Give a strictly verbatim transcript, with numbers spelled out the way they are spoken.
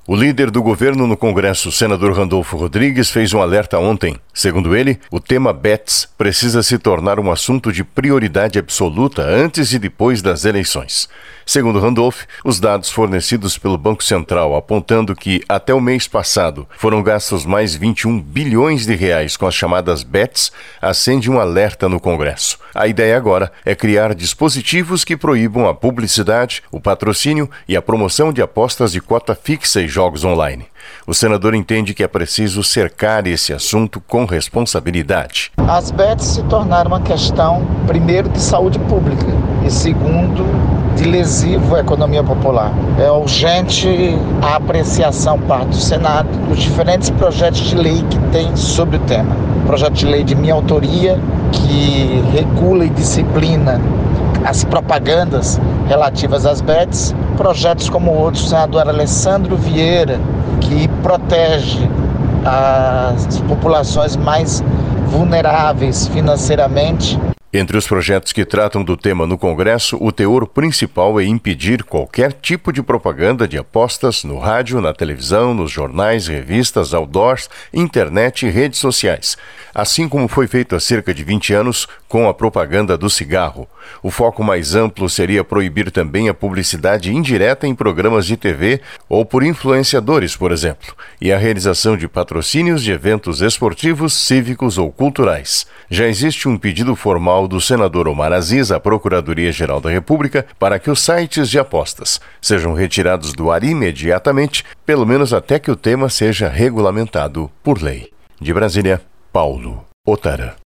O líder do governo no Congresso, senador Randolfo Rodrigues, fez um alerta ontem. Segundo ele, o tema bets precisa se tornar um assunto de prioridade absoluta antes e depois das eleições. Segundo Randolph, os dados fornecidos pelo Banco Central apontando que, até o mês passado, foram gastos mais vinte e um bilhões de reais com as chamadas bets, acende um alerta no Congresso. A ideia agora é criar dispositivos que proíbam a publicidade, o patrocínio e a promoção de apostas de cota fixa e jogos online. O senador entende que é preciso cercar esse assunto com responsabilidade. As bets se tornaram uma questão, primeiro, de saúde pública e, segundo, de lesivo à economia popular. É urgente a apreciação parte do Senado dos diferentes projetos de lei que tem sobre o tema. Projeto de lei de minha autoria, que regula e disciplina as propagandas relativas às bets, projetos como outros do senador Alessandro Vieira, que protege as populações mais vulneráveis financeiramente. Entre os projetos que tratam do tema no Congresso, o teor principal é impedir qualquer tipo de propaganda de apostas no rádio, na televisão, nos jornais, revistas, outdoors, internet e redes sociais, assim como foi feito há cerca de vinte anos com a propaganda do cigarro. O foco mais amplo seria proibir também a publicidade indireta em programas de T V ou por influenciadores, por exemplo, e a realização de patrocínios de eventos esportivos, cívicos ou culturais. Já existe um pedido formal do senador Omar Aziz à Procuradoria-Geral da República para que os sites de apostas sejam retirados do ar imediatamente, pelo menos até que o tema seja regulamentado por lei. De Brasília, Paulo Otara.